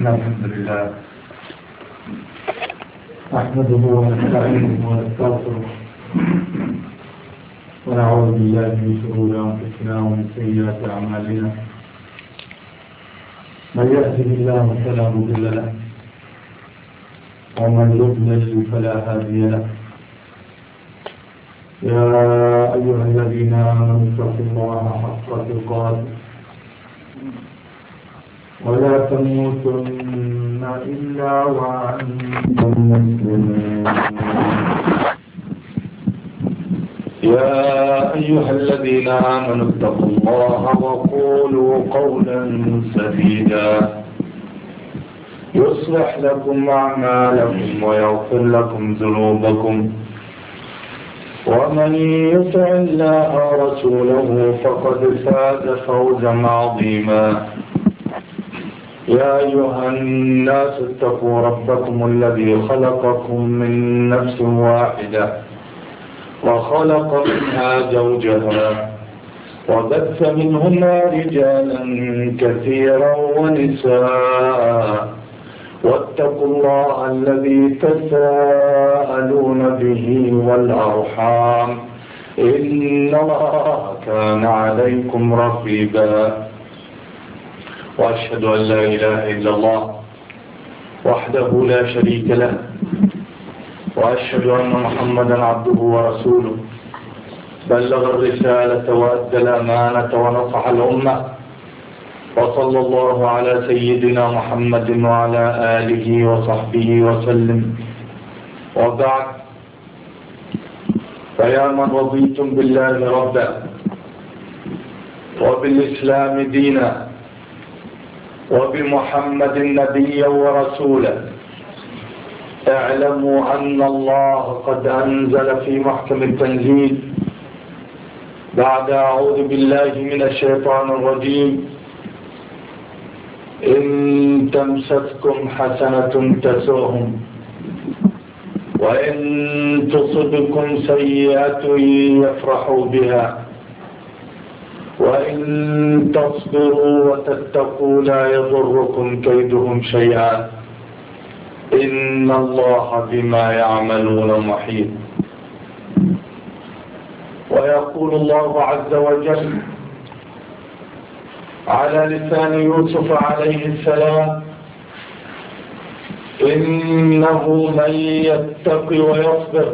إن الحمد لله نحمده ونستعينه ونستغفره ونعوذ بالله من شرور أنفسنا ومن سيئات أعمالنا. من يهده الله فلا مضل له ومن يضلل فلا هادي له. يا أيها الذين آمنوا اتقوا الله حق تقاته ولا تموتن إلا وأنتم مسلمون. يا أيها الذين آمنوا اتقوا الله وقولوا قولا سديدا يصلح لكم أعمالكم ويغفر لكم ذنوبكم، ومن يطع الله ورسوله فقد فاز فوزا عظيما. يا أيها الناس اتقوا ربكم الذي خلقكم من نفس واحدة وخلق منها زوجها وبث منهما رجالا كثيرا ونساء، واتقوا الله الذي تساءلون به والأرحام إن الله كان عليكم رقيبا. وأشهد أن لا إله إلا الله وحده لا شريك له، وأشهد أن محمدا عبده ورسوله بلغ الرسالة وأدى الأمانة ونصح الأمة، وصلى الله على سيدنا محمد وعلى آله وصحبه وسلم. وبعد، فيا من رضيتم بالله ربا وبالإسلام دينا وبمحمد نبيا ورسولا، اعلموا أن الله قد أنزل في محكم التنزيل بعد أعوذ بالله من الشيطان الرجيم: إن تمسسكم حسنة تسؤهم، وإن تصبكم سيئة يفرحوا بها، وإن تصبروا وتتقوا لا يضركم كيدهم شيئا، إن الله بما يعملون محيط. ويقول الله عز وجل على لسان يوسف عليه السلام: إنه من يتق ويصبر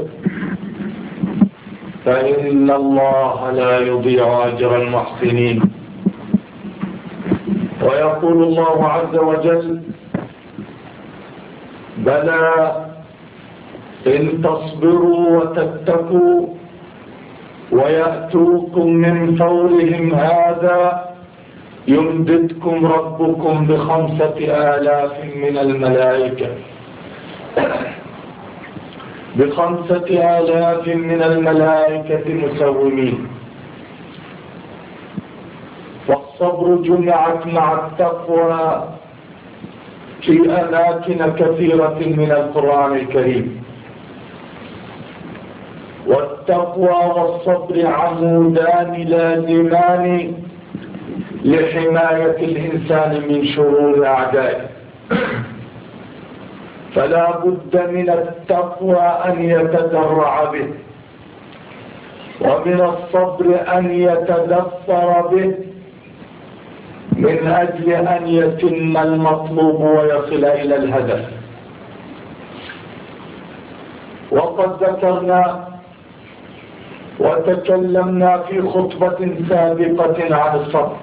فإن الله لا يضيع أجر المحسنين. ويقول الله عز وجل: بلى إن تصبروا وتتقوا ويأتوكم من فورهم هذا يمددكم ربكم ب5,000 من الملائكة، 5,000 من الملائكة مسومين. والصبر جمعت مع التقوى في أماكن كثيرة من القرآن الكريم. والتقوى والصبر عمودان لازمان لحماية الإنسان من شرور أعدائه، فلا بد من التقوى أن يتدرع به، ومن الصبر أن يتدثر به، من أجل أن يتم المطلوب ويصل إلى الهدف. وقد ذكرنا وتكلمنا في خطبة سابقة عن الصبر،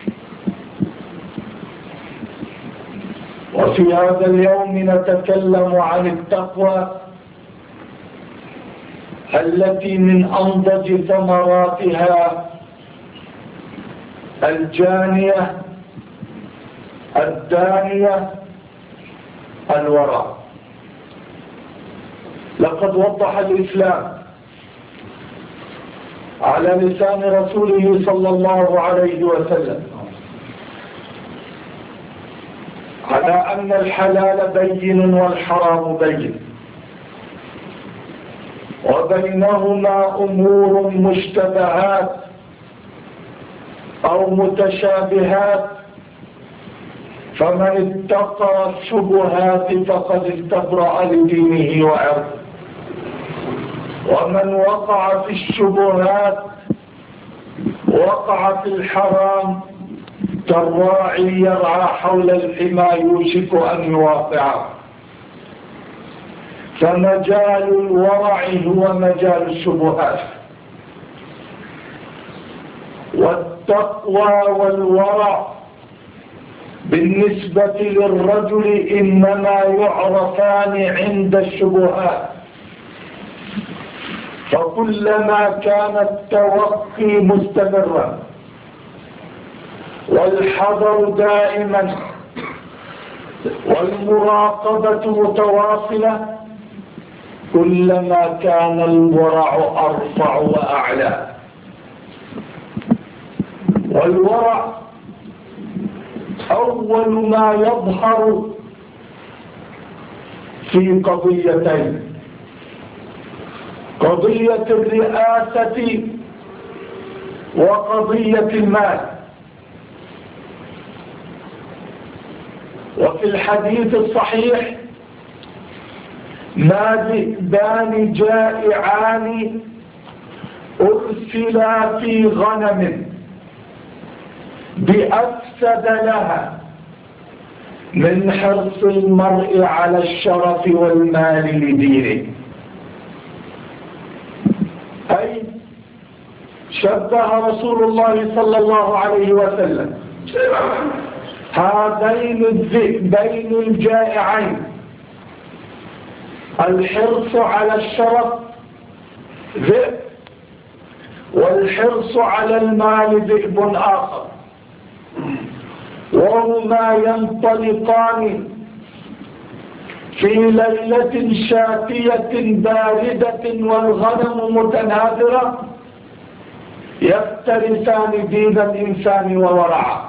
وفي هذا اليوم نتكلم عن التقوى التي من أنضج ثمراتها الجانية الدانية الورع. لقد وضح الإسلام على لسان رسوله صلى الله عليه وسلم على أن الحلال بين والحرام بين، وبينهما أمور مشتبهات أو متشابهات فمن اتقى الشبهات فقد استبرأ لدينه وعرضه، ومن وقع في الشبهات وقع في الحرام كالراعي يرعى حول الحمى يوشك أن يواقعه. فمجال الورع هو مجال الشبهات، والتقوى والورع بالنسبة للرجل إنما يعرفان عند الشبهات، فكلما كان التوقي مستمرا والحذر دائما والمراقبة متواصلة كلما كان الورع أرفع وأعلى. والورع أول ما يظهر في قضيتين: قضية الرئاسة وقضية المال. وفي الحديث الصحيح: ما ذئبان جائعان أرسلا في غنم بأفسد لها من حرص المرء على الشرف والمال لدينه. أي شبه رسول الله صلى الله عليه وسلم هذين الذئبين الجائعين، الحرص على الشرف ذئب، والحرص على المال ذئب آخر، وهما ينطلقان في ليلة شاتية باردة والغنم متناثرة يفترسان دين الإنسان وورعه.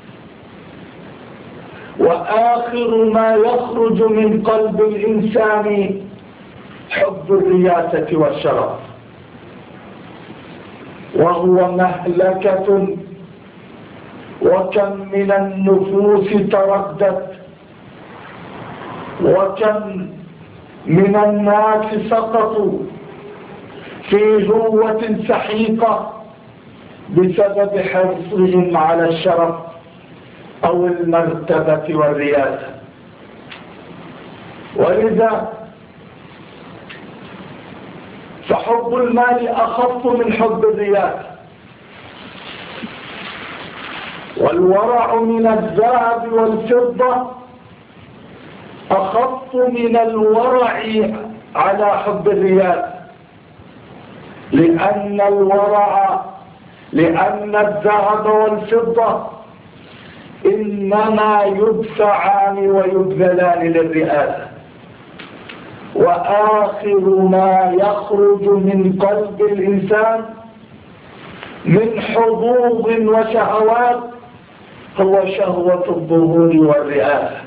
وآخر ما يخرج من قلب الإنسان حب الرياسة والشرف، وهو مهلكة. وكم من النفوس تردت، وكم من الناس سقطوا في هوة سحيقة بسبب حرصهم على الشرف أو المرتبة والرياسة. ولذا فحب المال أخف من حب الرياسة، والورع من الذهب والفضة أخف من الورع على حب الرياسة، لأن الذهب والفضة إنما يدفعان ويبذلان للرئاسة. وآخر ما يخرج من قلب الإنسان من حظوظ وشهوات هو شهوة الظهور والرئاسة.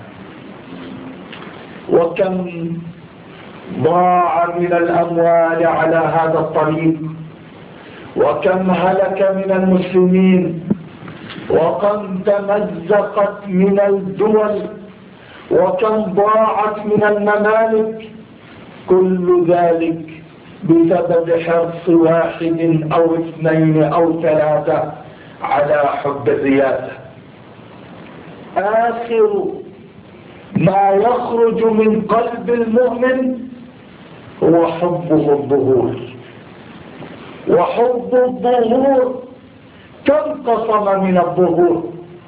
وكم ضاع من الأموال على هذا الطريق، وكم هلك من المسلمين، وكم تمزقت من الدول، وكم ضاعت من الممالك، كل ذلك بسبب حرص واحد أو اثنين أو ثلاثة على حب الرياسة. آخر ما يخرج من قلب المؤمن هو حبه الظهور، وحب الظهور تنقسم من الظهور.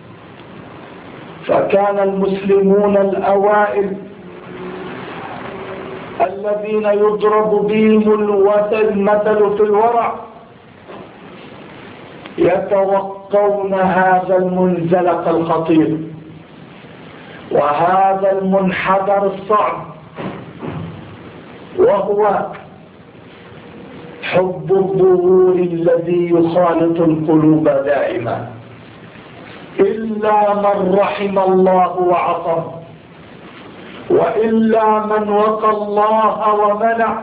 فكان المسلمون الأوائل الذين يضرب بهم المثل في الورع يتوقون هذا المنزلق الخطير وهذا المنحدر الصعب، وهو حب الظهور الذي يخالط القلوب دائما، إلا من رحم الله وعصم، وإلا من وقى الله ومنع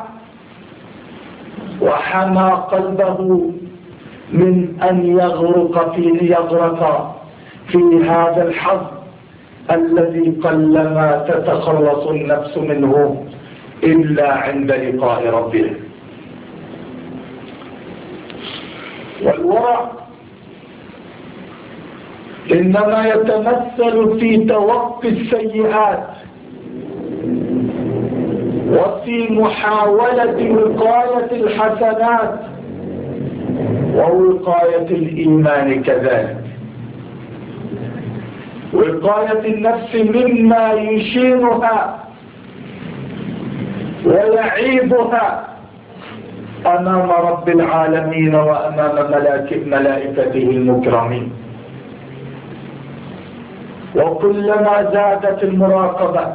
وحمى قلبه من أن يغرق في هذا الحظ الذي قلما تتخلص النفس منه إلا عند لقاء ربها. والورع إنما يتمثل في توقي السيئات وفي محاولة وقاية الحسنات ووقاية الإيمان كذلك، وقاية النفس مما يشينها ويعيبها أمام رب العالمين وأمام ملائكته المكرمين. وكلما زادت المراقبة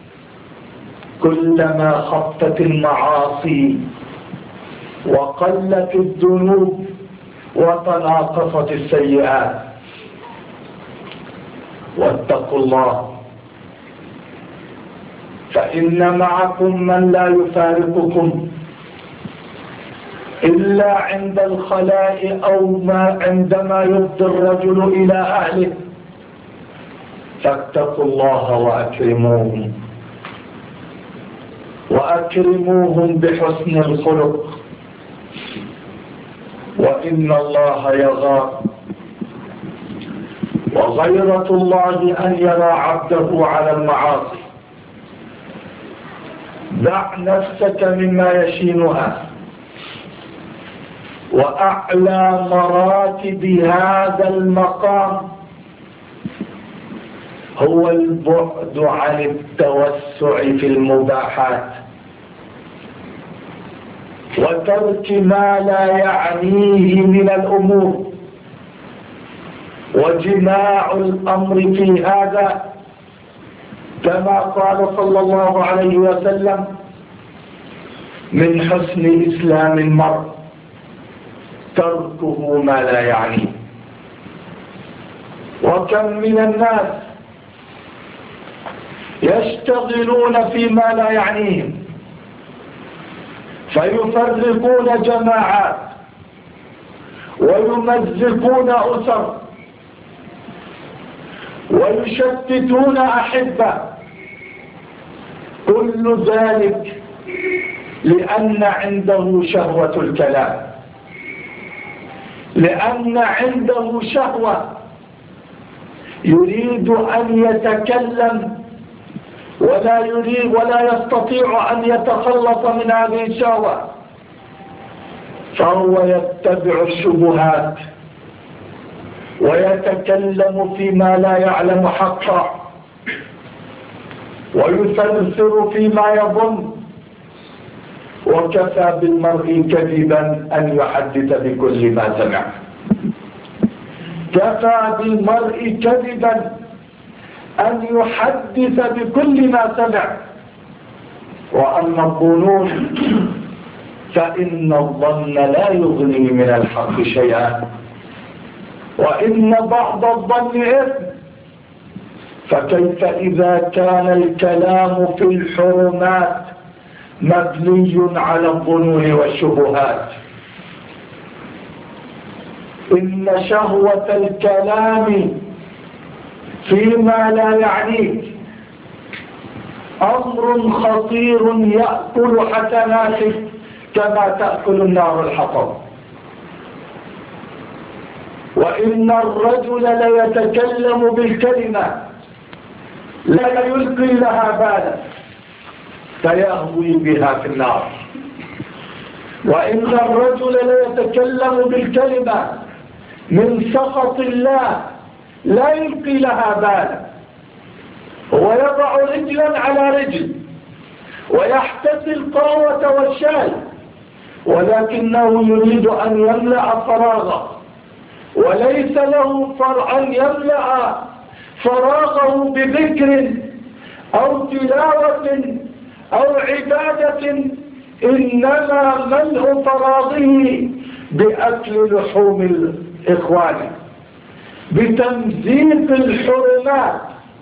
كلما خفت المعاصي وقلت الذنوب وتناقصت السيئات. واتقوا الله فإن معكم من لا يفارقكم إلا عند الخلاء أو عندما يفضي الرجل إلى أهله، فاتقوا الله وأكرموهم بحسن الخلق، وإن الله يغار، وغيرة الله أن يرى عبده على المعاصي. دع نفسك مما يشينها، وأعلى مراتب هذا المقام هو البعد عن التوسع في المباحات وترك ما لا يعنيه من الأمور، وجماع الأمر في هذا كما قال صلى الله عليه وسلم: من حسن إسلام المرء تركه ما لا يعنيه. وكم من الناس يشتغلون فيما لا يعنيهم فيفرقون جماعات ويمزقون أسر ويشتتون أحبة، كل ذلك لأن عنده شهوة الكلام، لأن عنده شهوة يريد أن يتكلم ولا يستطيع أن يتخلص من هذه الشهوة، فهو يتبع الشبهات ويتكلم فيما لا يعلم حقا ويثرثر فيما يظن. وكفى بالمرء كذبا أن يحدث بكل ما سمع. كفى بالمرء كذبا أن يحدث بكل ما سمع. وأما الظنون فإن الظن لا يغني من الحق شيئا، وإن بعض الظن إثم، فكيف إذا كان الكلام في الحرمات مبني على الظنون والشبهات؟ إن شهوة الكلام فيما لا يعنيك أمر خطير يأكل حسناتك كما تأكل النار الحطب. وإن الرجل ليتكلم بالكلمة لا يلقي لها بالا فيهوي بها في النار، وإن الرجل ليتكلم بالكلمة من سخط الله لا يلقي لها بالا، ويضع رجلا على رجل ويحتسي القهوة والشاي، ولكنه يريد أن يملأ فراغه، وليس له أن يملأ فراغه بذكر أو تلاوة أو عبادة، إنما ملء فراغه بأكل لحوم الإخوان، بتمزيق الحرمات،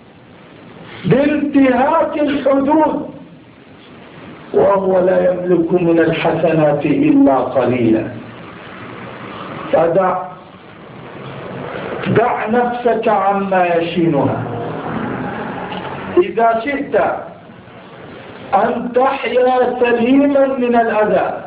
بانتهاك الحدود، وهو لا يملك من الحسنات إلا قليلا. دع نفسك عما يشينها، إذا شئت أن تحيا سليما من الأذى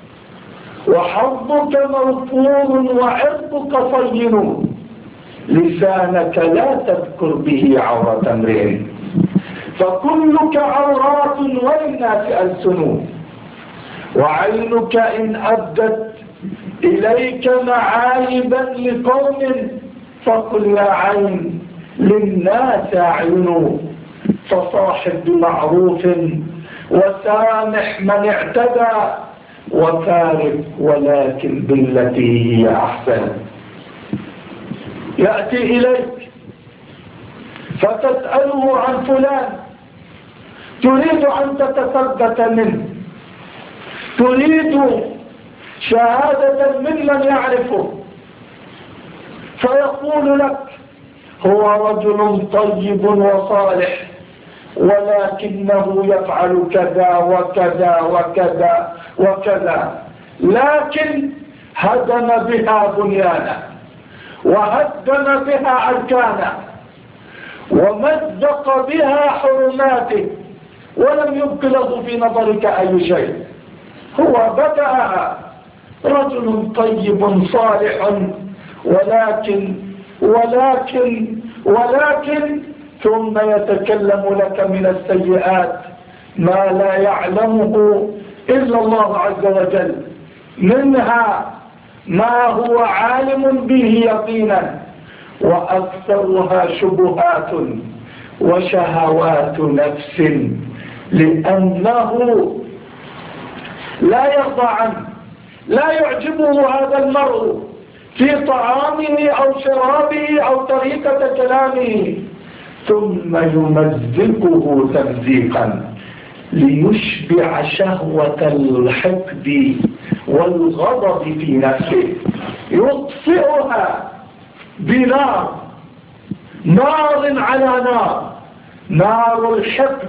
وحظك مرفوض وعرضك صين، لسانك لا تذكر به عورة امرئ، فكلك عورات وللناس ألسن، وعينك إن أبدت إليك معايبا لقوم فقل يا عين للناس أعين، فصاحب بمعروف وسامح من اعتدى، وفارق ولكن بالتي هي أحسن. يأتي إليك فتسأله عن فلان، تريد أن تتثبت منه، تريد شهادة ممن يعرفه، فيقول لك هو رجل طيب وصالح ولكنه يفعل كذا وكذا وكذا وكذا، لكن هدم بها بنيانا وهدم بها أركانا ومزق بها حرماته، ولم يبق له في نظرك أي شيء. هو بدأها رجل طيب صالح، ولكن ثم يتكلم لك من السيئات ما لا يعلمه إلا الله عز وجل، منها ما هو عالم به يقينا، وأكثرها شبهات وشهوات نفس، لأنه لا يرضى عنه، لا يعجبه هذا المرء في طعامه أو شرابه أو طريقة كلامه، ثم يمزقه تمزيقا ليشبع شهوة الحقد والغضب في نفسه، يطفئها بنار، نار على نار، نار الحقد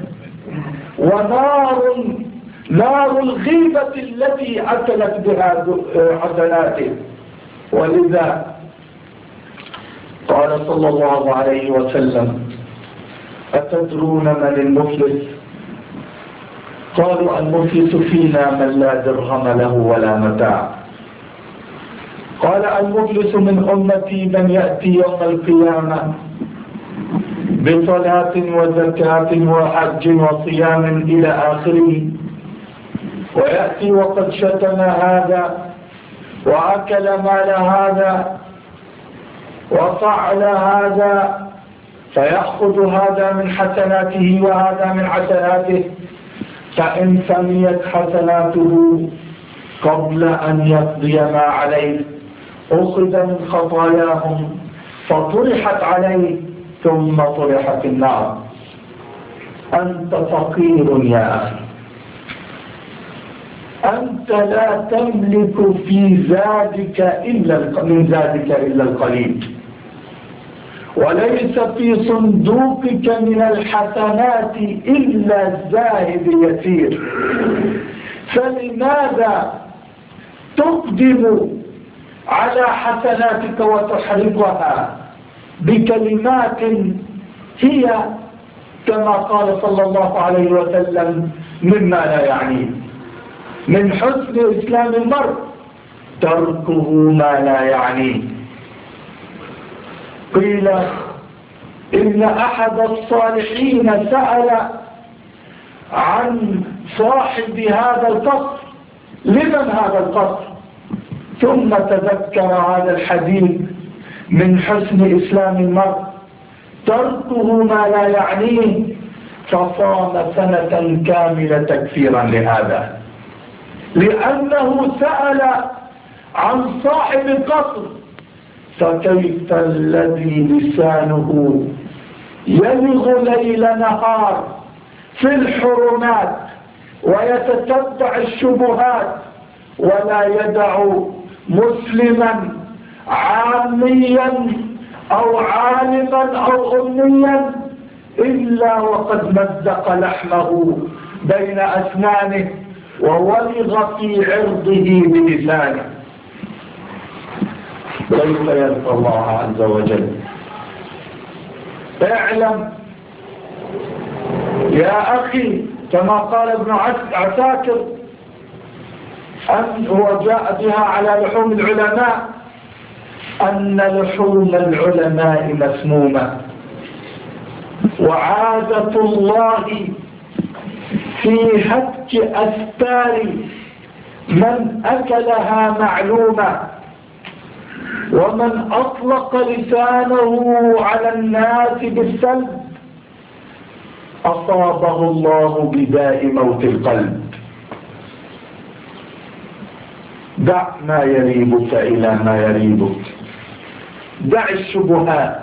نار الغيبة التي أكلت بها حسناته. ولذا قال صلى الله عليه وسلم أتدرون من المفلس؟ قالوا المفلس فينا من لا درهم له ولا متاع. قال المفلس من أمتي من يأتي يوم القيامة بصلاة وزكاة وحج وصيام إلى آخره، ويأتي وقد شتم هذا وأكل مال هذا وفعل هذا، فيأخذ هذا من حسناته وهذا من حسناته، فإن فنيت حسناته قبل أن يقضي ما عليه أخذ من خطاياهم فطرحت عليه ثم طرحت النار. أنت فقير يا أخي، أنت لا تملك في زادك من زادك إلا القليل، وليس في صندوقك من الحسنات إلا الزاهد اليسير، فلماذا تقدم على حسناتك وتحرقها بكلمات هي كما قال صلى الله عليه وسلم مما لا يعنيه؟ من حسن إسلام المرء تركه ما لا يعنيه. قيل إن أحد الصالحين سأل عن صاحب هذا القصر لمن هذا القصر، ثم تذكر هذا الحديث من حسن إسلام المرء تركه ما لا يعنيه، فصام سنة كاملة تكفيرا لهذا، لأنه سأل عن صاحب القصر، فكيف الذي لسانه يلغ ليل نهار في الحرمات ويتتبع الشبهات ولا يدع مسلما عاميا أو عالما أو أميا إلا وقد مزق لحمه بين أسنانه وولغ في عرضه بلسانه. كيف يرضى الله عز وجل؟ اعلم يا أخي كما قال ابن عساكر هو جاء بها على لحوم العلماء أن لحوم العلماء مسمومة، وعادة الله في هتك أستار من أكلها معلومة، ومن أطلق لسانه على الناس بالسلب أصابه الله بداء موت القلب. دع ما يريبك إلى ما يريبك، دع الشبهات،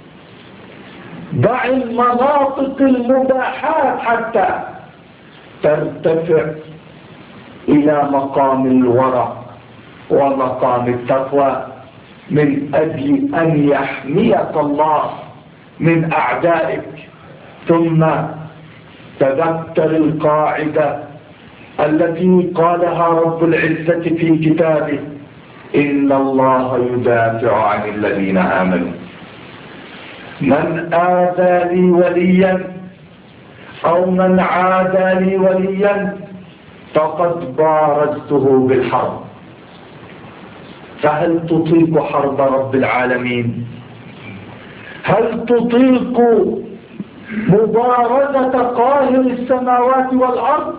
دع المناطق المباحات حتى ترتفع إلى مقام الورع ومقام التقوى، من أجل أن يحميك الله من أعدائك. ثم تذكر القاعدة التي قالها رب العزة في كتابه: إن الله يدافع عن الذين آمنوا. من آذى لي وليا أو من عادى لي وليا فقد بارزته بالحرب. فهل تطيق حرب رب العالمين؟ هل تطيق مبارزة قاهر السماوات والأرض؟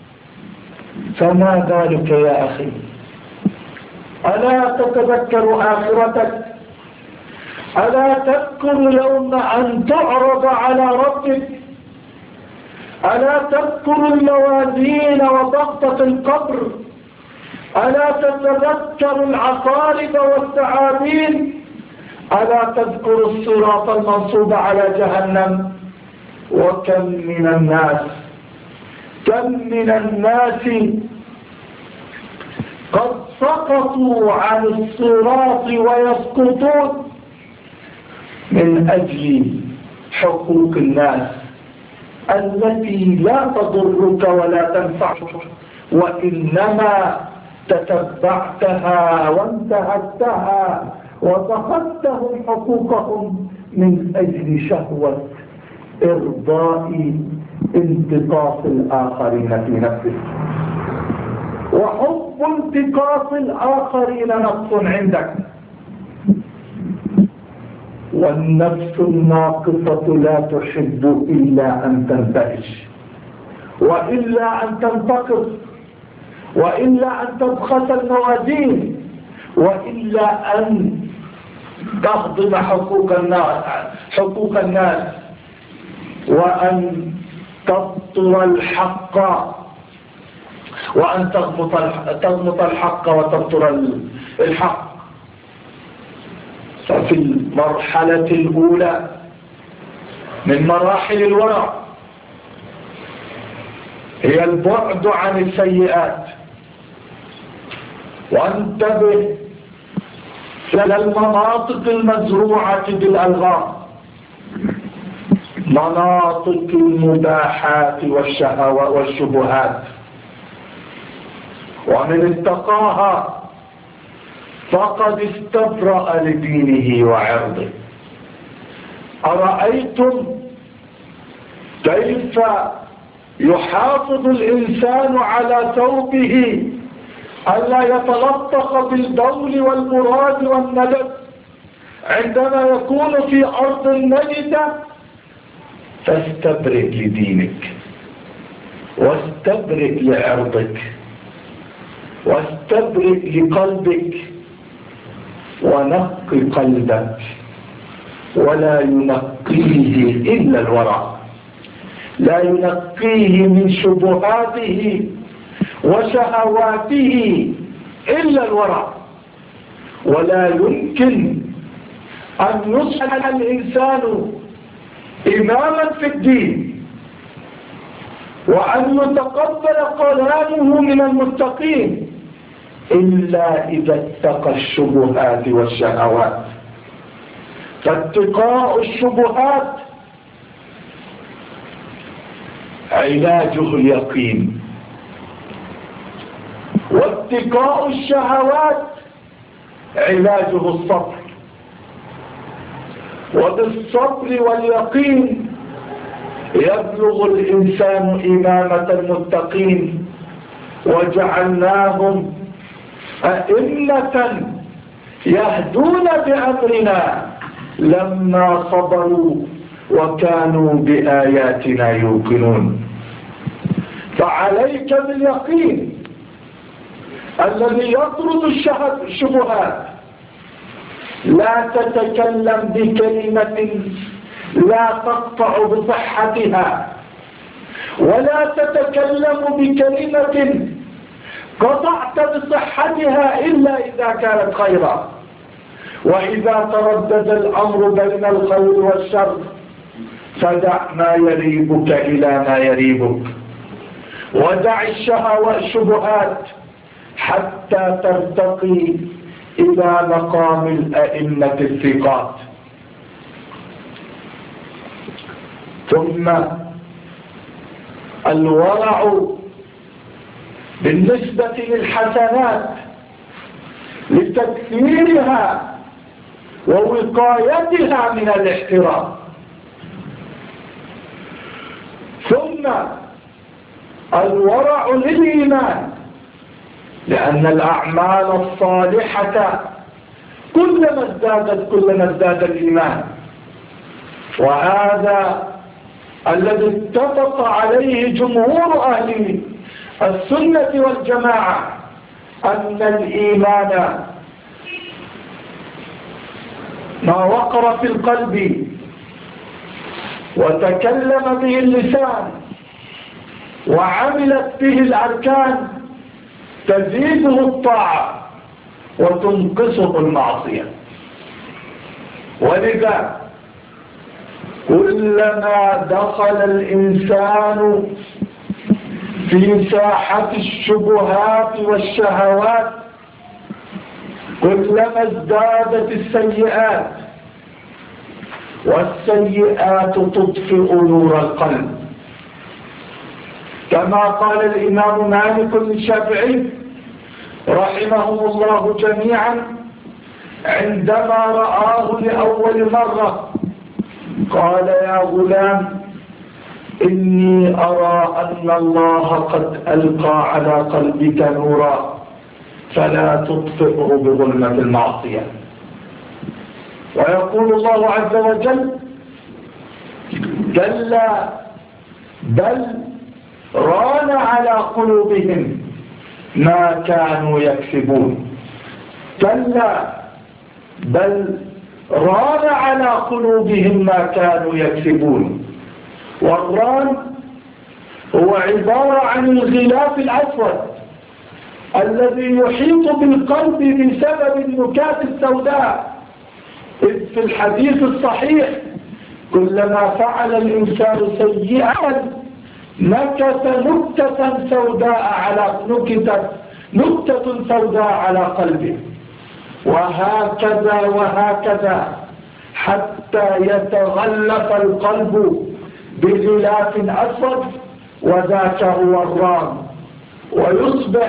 فما ذلك يا أخي؟ ألا تتذكر آخرتك؟ ألا تذكر يوم أن تعرض على ربك؟ ألا تذكر الموازين وضغطة القبر؟ ألا تتذكر العقارب والثعابين؟ ألا تذكر الصراط المنصوب على جهنم؟ وكم من الناس قد سقطوا عن الصراط ويسقطون من أجل حقوق الناس التي لا تضرك ولا تنفعك، وإنما تتبعتها وانتهكتها وفقدتهم حقوقهم من أجل شهوة إرضاء انتقاص الآخرين في نفسك. وحب انتقاص الآخرين نقص عندك، والنفس الناقصة لا تحب إلا أن تنتهش، وإلا أن تنتقص، وإلا أن تبخس الموازين، وإلا أن تهضم حقوق الناس، وأن تبطل الحق، وأن تغمط الحق وتبطل الحق. ففي المرحلة الأولى من مراحل الورع هي البعد عن السيئات. وانتبه إلى المناطق المزروعة بالألغام، مناطق المباحات والشبهات، ومن اتقاها فقد استبرأ لدينه وعرضه. أرأيتم كيف يحافظ الإنسان على ثوبه ألا يتلطخ بالبول والمراد والندب عندما يكون في أرض نجدة؟ فاستبرئ لدينك، واستبرئ لعرضك، واستبرئ لقلبك، ونق قلبك، ولا ينقيه إلا الورع، لا ينقيه من شبهاته وشهواته إلا الورع. ولا يمكن أن يصبح الإنسان إماما في الدين وأن يتقبل كلامه من المتقين إلا إذا اتقى الشبهات والشهوات. فاتقاء الشبهات علاجه اليقين، واتقاء الشهوات علاجه الصبر. وبالصبر واليقين يبلغ الإنسان إمامة المتقين، وجعلناهم أئمة يهدون بأمرنا لما صبروا وكانوا بآياتنا يوقنون. فعليك باليقين الذي يطرد الشبهات. لا تتكلم بكلمة لا تقطع بصحتها، ولا تتكلم بكلمة قطعت بصحتها إلا إذا كانت خيرا. وإذا تردد الأمر بين الخير والشر فدع ما يريبك إلى ما يريبك، ودع الشبهات حتى ترتقي إلى مقام الأئمة الثقات. ثم الورع بالنسبة للحسنات لتكثيرها ووقايتها من الاحترام. ثم الورع للإيمان، لأن الأعمال الصالحة كلما ازداد الإيمان. وهذا الذي اتفق عليه جمهور أهل السنة والجماعة، أن الإيمان ما وقر في القلب وتكلم به اللسان وعملت به الأركان تزيده الطاعة وتنقصه المعصية. ولذا كلما دخل الإنسان في ساحة الشبهات والشهوات كلما ازدادت السيئات، والسيئات تطفئ نور القلب. كما قال الإمام مالك الشافعي رحمهم الله جميعا عندما رآه لأول مرة، قال: يا غلام، إني أرى أن الله قد ألقى على قلبك نورا فلا تطفئه بظلمة المعصية. ويقول الله عز وجل: كلا بل ران على قلوبهم ما كانوا يكسبون. كلا بل ران على قلوبهم ما كانوا يكسبون. والران هو عبارة عن الغلاف الأسود الذي يحيط بالقلب بسبب النكات السوداء. إذ في الحديث الصحيح كلما فعل الإنسان سيئا نكت نكتة سوداء على قلبه، وهكذا وهكذا حتى يتغلف القلب بغلاف أسود، وذاك هو الران، ويصبح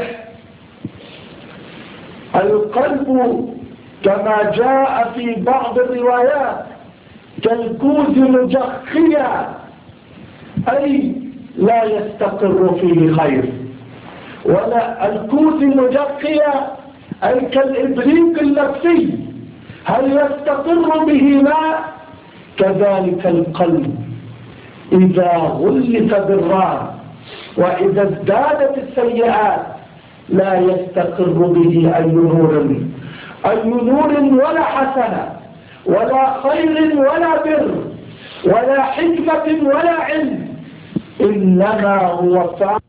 القلب كما جاء في بعض الروايات كالكوز مجخيا، أي لا يستقر فيه خير. ولا الكوز مجخيا أي كالإبريق النفسي، هل يستقر به ماء؟ كذلك القلب إذا غلف بالران وإذا ازدادت السيئات لا يستقر به أي نور ولا حسنة ولا خير ولا بر ولا حكمة ولا علم، إنما هو